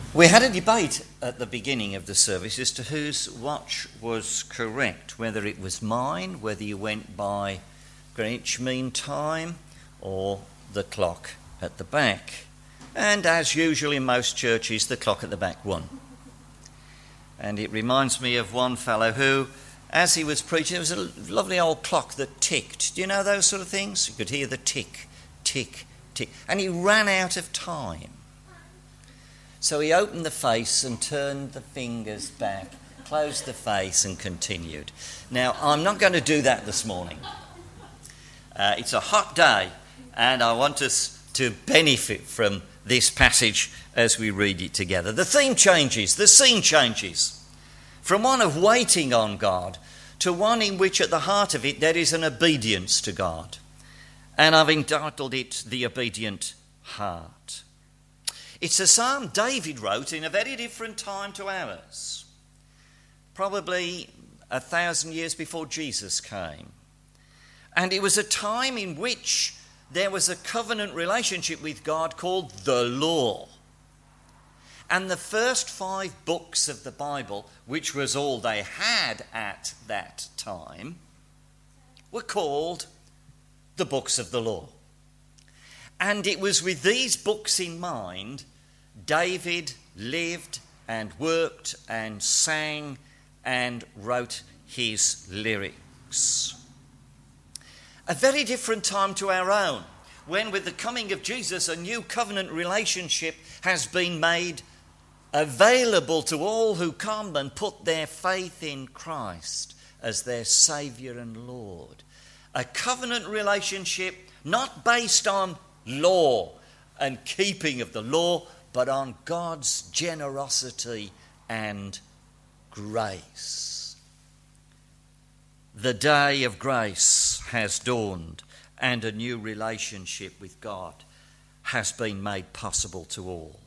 We had a debate at the beginning of the service as to whose watch was correct, whether it was mine, whether you went by Greenwich Mean Time or the clock at the back. And as usual in most churches, the clock at the back won. And it reminds me of one fellow who, as he was preaching, there was a lovely old clock that ticked. Do you know those sort of things? You could hear the tick, tick, tick. And he ran out of time. So he opened the face and turned the fingers back, closed the face and continued. Now, I'm not going to do that this morning. It's a hot day and I want us to benefit from this passage as we read it together. The theme changes, the scene changes from one of waiting on God to one in which at the heart of it there is an obedience to God. And I've entitled it The Obedient Heart. It's a psalm David wrote in a very different time to ours, probably 1,000 years before Jesus came. And it was a time in which there was a covenant relationship with God called the law. And the first 5 books of the Bible, which was all they had at that time, were called the books of the law. And it was with these books in mind, David lived and worked and sang and wrote his lyrics. A very different time to our own, when with the coming of Jesus, a new covenant relationship has been made available to all who come and put their faith in Christ as their Saviour and Lord. A covenant relationship not based on law and keeping of the law, but on God's generosity and grace. The day of grace has dawned and a new relationship with God has been made possible to all.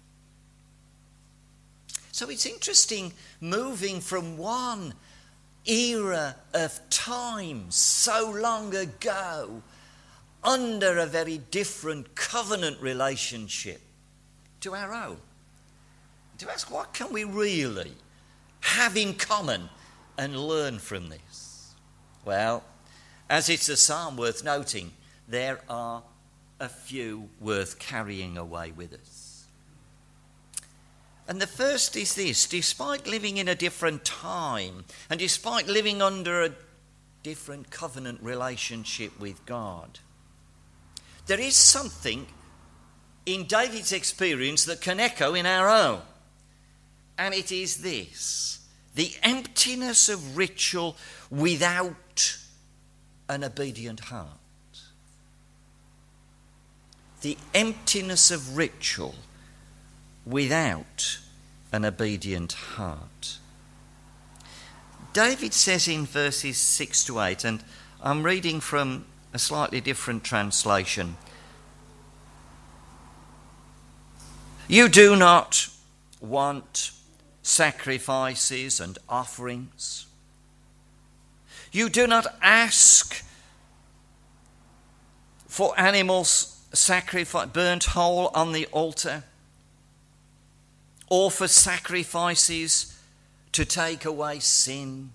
So it's interesting moving from one era of time so long ago under a very different covenant relationship to our own. To ask, what can we really have in common and learn from this? Well, as it's a psalm worth noting, there are a few worth carrying away with us. And the first is this: despite living in a different time and despite living under a different covenant relationship with God, there is something in David's experience that can echo in our own. And it is this: the emptiness of ritual without an obedient heart. The emptiness of ritual without an obedient heart. David says in verses 6 to 8, and I'm reading from a slightly different translation. You do not want sacrifices and offerings. You do not ask for animals sacrificed, burnt whole on the altar, or for sacrifices to take away sin.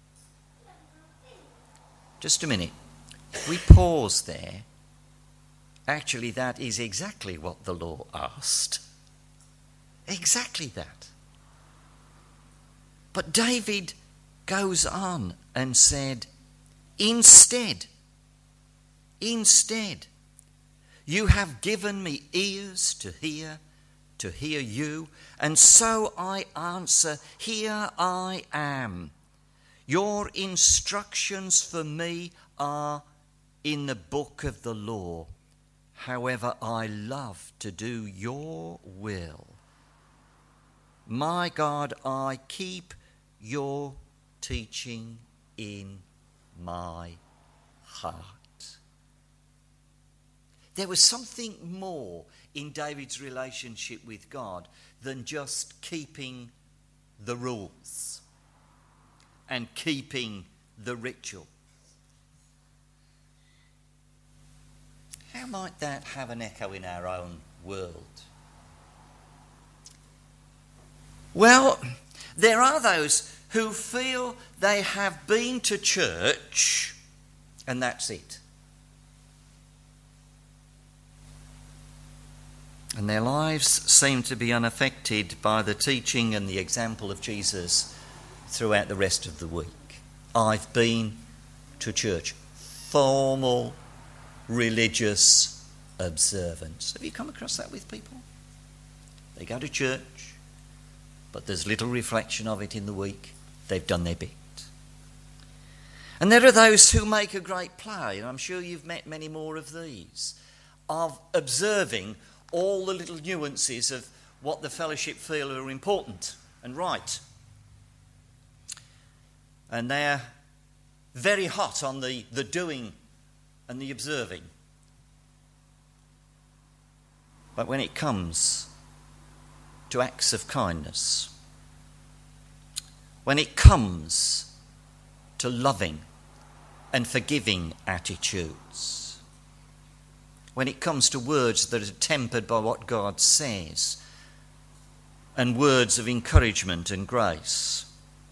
Just a minute. If we pause there, actually that is exactly what the law asked. Exactly that. But David goes on and said, instead, you have given me ears to hear you, and so I answer, here I am. Your instructions for me are in the book of the law. However, I love to do your will. My God, I keep your teaching in my heart. There was something more in David's relationship with God than just keeping the rules and keeping the ritual. How might that have an echo in our own world? Well, there are those who feel they have been to church and that's it. And their lives seem to be unaffected by the teaching and the example of Jesus throughout the rest of the week. I've been to church. Formal religious observance. Have you come across that with people? They go to church, but there's little reflection of it in the week. They've done their bit. And there are those who make a great play, and I'm sure you've met many more of these, of observing all the little nuances of what the fellowship feel are important and right. And they're very hot on the doing and the observing. But when it comes to acts of kindness, when it comes to loving and forgiving attitudes, when it comes to words that are tempered by what God says and words of encouragement and grace,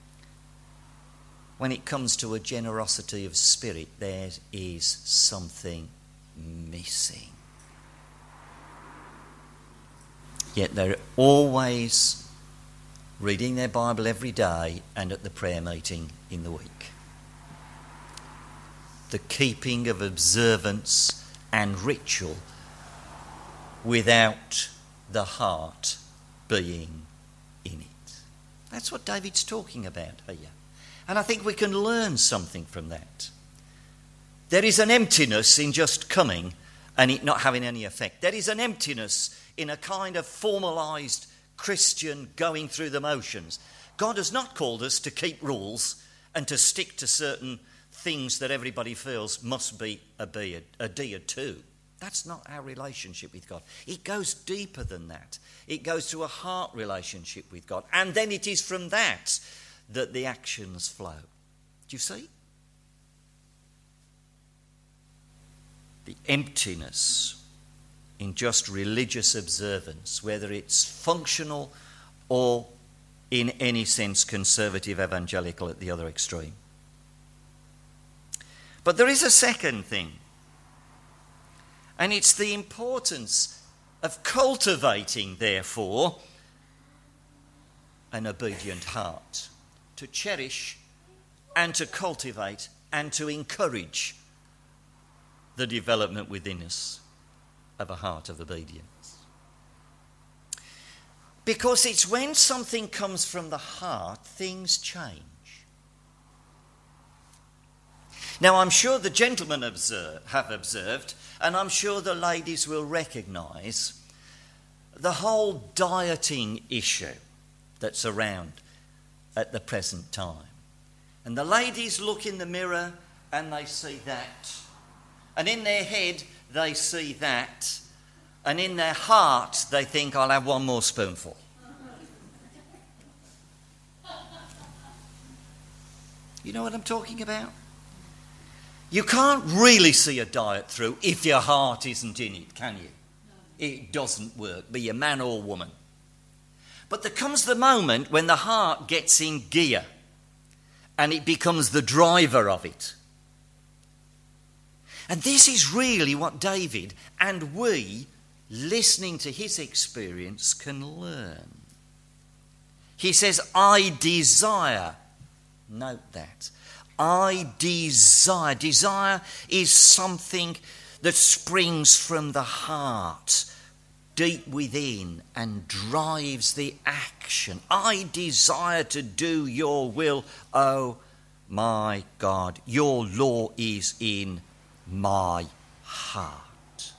when it comes to a generosity of spirit, there is something missing. Yet they're always reading their Bible every day and at the prayer meeting in the week. The keeping of observance and ritual without the heart being in it. That's what David's talking about here. And I think we can learn something from that. There is an emptiness in just coming and it not having any effect. There is an emptiness in a kind of formalised Christian going through the motions. God has not called us to keep rules and to stick to certain things that everybody feels must be adhered to. That's not our relationship with God. It goes deeper than that. It goes to a heart relationship with God. And then it is from that that the actions flow. Do you see? The emptiness in just religious observance, whether it's functional or in any sense conservative evangelical at the other extreme. But there is a second thing, and it's the importance of cultivating, therefore, an obedient heart, to cherish and to cultivate and to encourage the development within us of a heart of obedience. Because it's when something comes from the heart, things change. Now, I'm sure the gentlemen have observed, and I'm sure the ladies will recognise, the whole dieting issue that's around at the present time. And the ladies look in the mirror and they see that. And in their head they see that. And in their heart they think, I'll have one more spoonful. You know what I'm talking about? You can't really see a diet through if your heart isn't in it, can you? It doesn't work, be a man or woman. But there comes the moment when the heart gets in gear and it becomes the driver of it. And this is really what David and we, listening to his experience, can learn. He says, I desire. Note that. I desire. Desire is something that springs from the heart, deep within, and drives the action. I desire to do your will, oh my God. Your law is in my heart.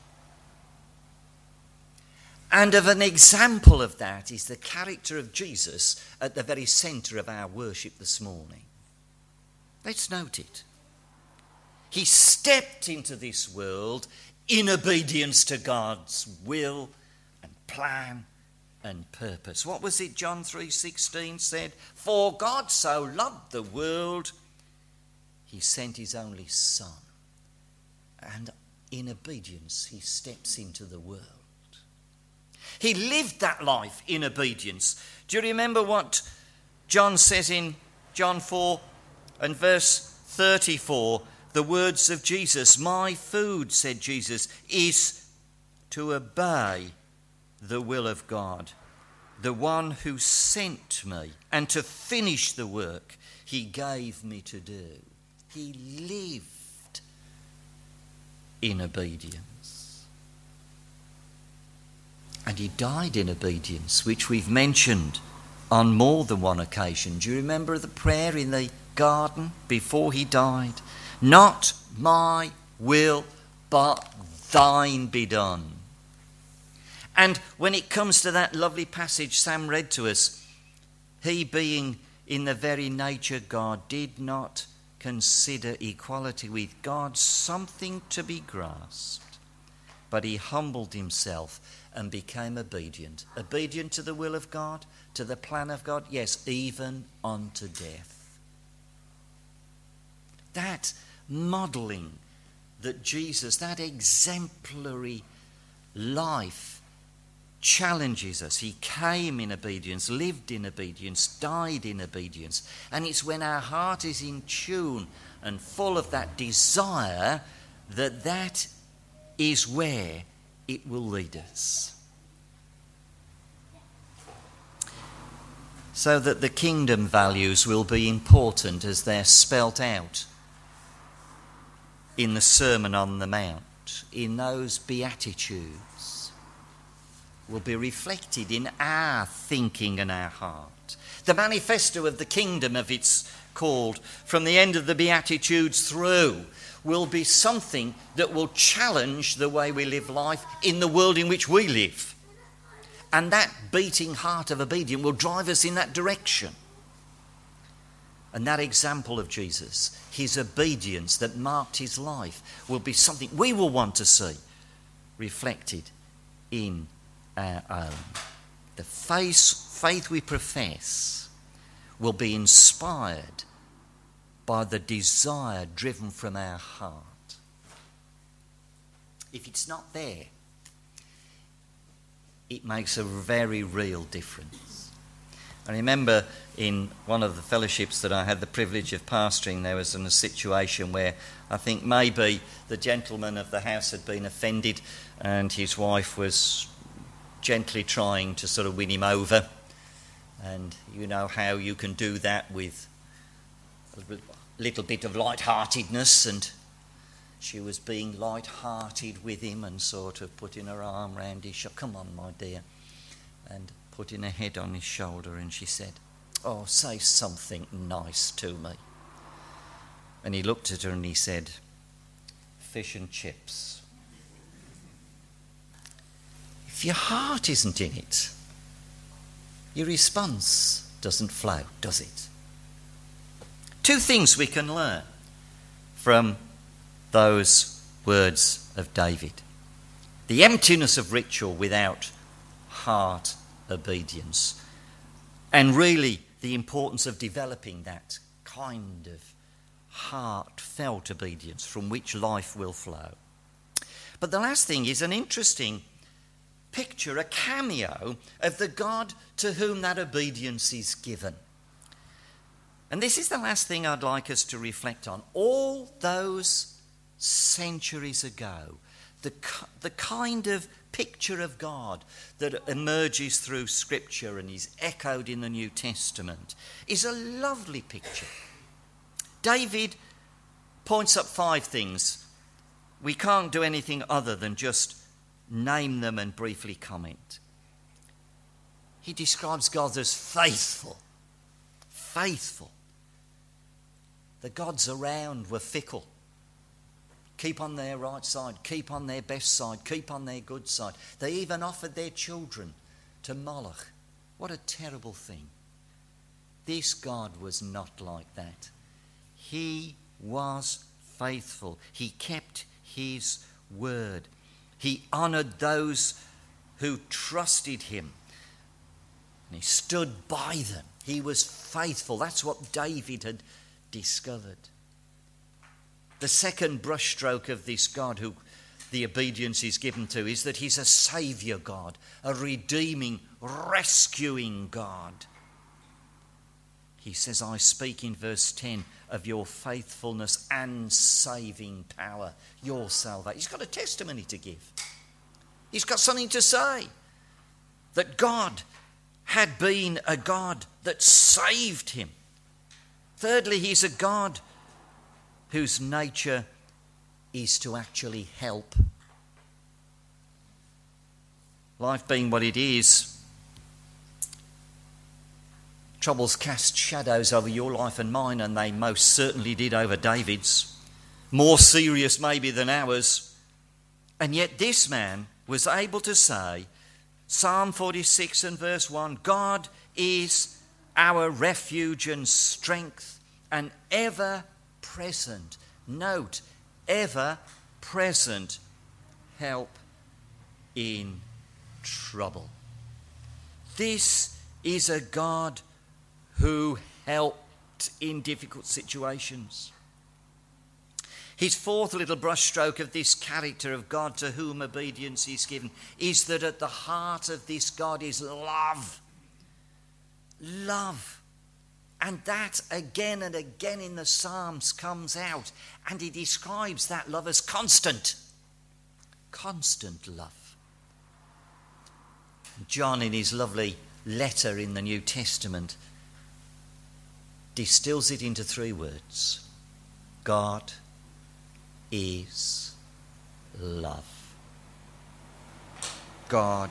And of an example of that is the character of Jesus at the very centre of our worship this morning. Let's note it. He stepped into this world in obedience to God's will and plan and purpose. What was it John 3:16 said? For God so loved the world, he sent his only Son. And in obedience, he steps into the world. He lived that life in obedience. Do you remember what John says in John 4 and verse 34? The words of Jesus, "My food," said Jesus, "is to obey the will of God, the one who sent me, and to finish the work he gave me to do." He lived in obedience. And he died in obedience, which we've mentioned on more than one occasion. Do you remember the prayer in the garden before he died? "Not my will, but thine be done." And when it comes to that lovely passage Sam read to us, he being in the very nature God did not consider equality with God something to be grasped, but he humbled himself and became obedient. Obedient to the will of God, to the plan of God, yes, even unto death. That modelling that Jesus, that exemplary life, challenges us. He came in obedience, lived in obedience, died in obedience. And it's when our heart is in tune and full of that desire that is where it will lead us. So that the kingdom values will be important as they're spelt out in the Sermon on the Mount, in those Beatitudes, will be reflected in our thinking and our heart. The manifesto of the kingdom, of it's called, from the end of the Beatitudes through, will be something that will challenge the way we live life in the world in which we live. And that beating heart of obedience will drive us in that direction. And that example of Jesus, his obedience that marked his life, will be something we will want to see reflected in our own. The faith we profess will be inspired by the desire driven from our heart. If it's not there, it makes a very real difference. I remember in one of the fellowships that I had the privilege of pastoring, there was a situation where I think maybe the gentleman of the house had been offended and his wife was gently trying to sort of win him over. And you know how you can do that with a little bit of light-heartedness, and she was being light-hearted with him and sort of putting her arm round his shoulder. "Come on, my dear," and putting her head on his shoulder, and she said, "Oh, say something nice to me." And he looked at her and he said, "Fish and chips." If your heart isn't in it, your response doesn't flow, does it? Two things we can learn from those words of David. The emptiness of ritual without heart obedience. And really the importance of developing that kind of heartfelt obedience from which life will flow. But the last thing is an interesting picture, a cameo of the God to whom that obedience is given. And this is the last thing I'd like us to reflect on. All those centuries ago, the kind of picture of God that emerges through Scripture and is echoed in the New Testament is a lovely picture. David points up 5 things. We can't do anything other than just name them and briefly comment. He describes God as faithful. Faithful. The gods around were fickle. Keep on their right side, keep on their best side, keep on their good side. They even offered their children to Moloch. What a terrible thing. This God was not like that. He was faithful. He kept his word. He honoured those who trusted him. And he stood by them. He was faithful. That's what David had discovered. The second brushstroke of this God who the obedience he's given to is that he's a saviour God, a redeeming, rescuing God. He says, I speak in verse 10 of your faithfulness and saving power, your salvation. He's got a testimony to give. He's got something to say. That God had been a God that saved him. Thirdly, he's a God whose nature is to actually help. Life being what it is, troubles cast shadows over your life and mine, and they most certainly did over David's. More serious maybe than ours. And yet this man was able to say, Psalm 46 and verse 1, God is our refuge and strength and ever-present, note, ever-present help in trouble. This is a God who helped in difficult situations. His fourth little brushstroke of this character of God to whom obedience is given is that at the heart of this God is love. Love. And that again and again in the Psalms comes out, and he describes that love as constant. Constant love. John, in his lovely letter in the New Testament, distills it into 3 words. God is love. God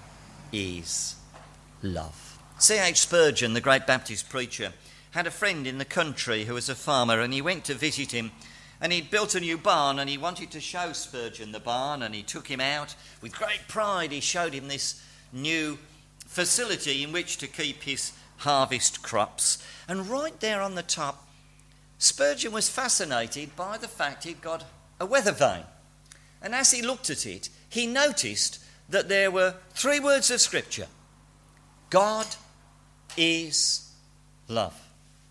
is love. C.H. Spurgeon, the great Baptist preacher, had a friend in the country who was a farmer, and he went to visit him, and he'd built a new barn, and he wanted to show Spurgeon the barn, and he took him out. With great pride, he showed him this new facility in which to keep his harvest crops. And right there on the top, Spurgeon was fascinated by the fact he'd got a weather vane. And as he looked at it, he noticed that there were 3 words of Scripture. God is love.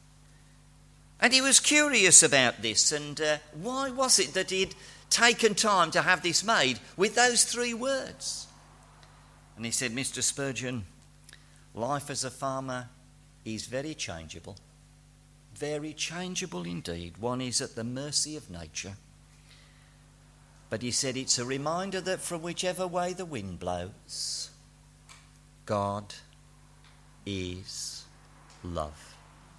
And he was curious about this, and why was it that he'd taken time to have this made with those 3 words? And he said, Mr. Spurgeon, life as a farmer is very changeable. Very changeable indeed. One is at the mercy of nature. But he said it's a reminder that from whichever way the wind blows, God is love.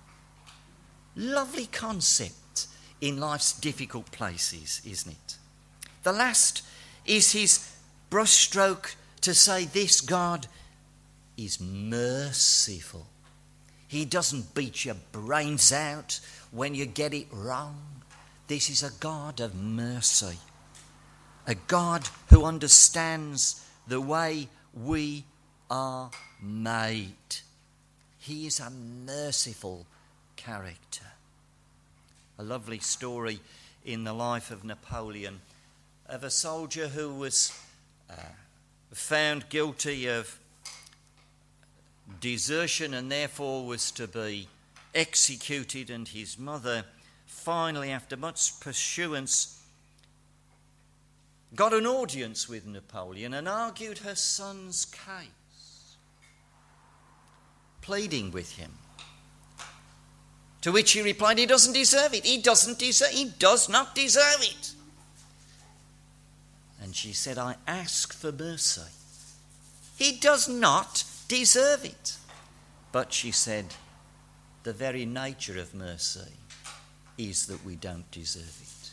Lovely concept in life's difficult places, isn't it? The last is his brushstroke to say this God is merciful. He doesn't beat your brains out when you get it wrong. This is a God of mercy. A God who understands the way we are made. He is a merciful character. A lovely story in the life of Napoleon of a soldier who was found guilty of desertion and therefore was to be executed, and his mother finally, after much pursuance, got an audience with Napoleon and argued her son's case, pleading with him. To which he replied, he doesn't deserve it. He does not deserve it. And she said, I ask for mercy. He does not deserve it. But she said, the very nature of mercy is that we don't deserve it.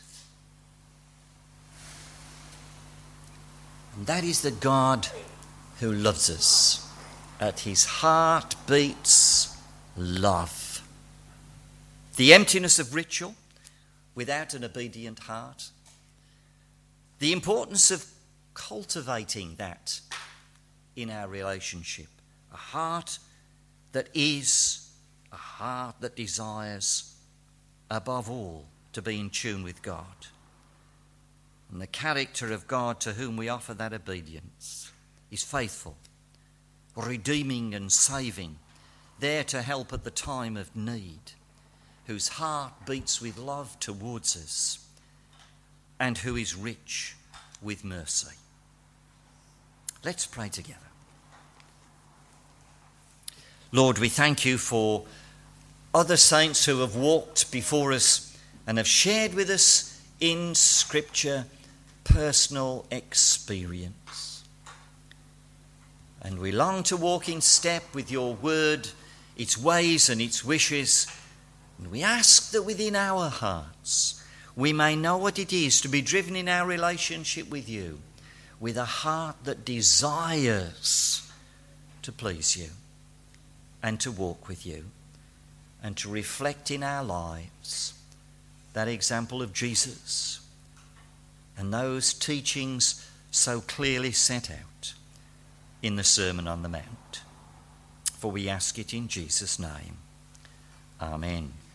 And that is the God who loves us. At his heart beats love. The emptiness of ritual without an obedient heart. The importance of cultivating that in our relationship. A heart that is a heart that desires above all to be in tune with God. And the character of God to whom we offer that obedience is faithful, redeeming and saving, there to help at the time of need, whose heart beats with love towards us, and who is rich with mercy. Let's pray together. Lord, we thank you for other saints who have walked before us and have shared with us in Scripture personal experience. And we long to walk in step with your word, its ways and its wishes. And we ask that within our hearts we may know what it is to be driven in our relationship with you with a heart that desires to please you and to walk with you and to reflect in our lives that example of Jesus and those teachings so clearly set out in the Sermon on the Mount. For we ask it in Jesus' name. Amen.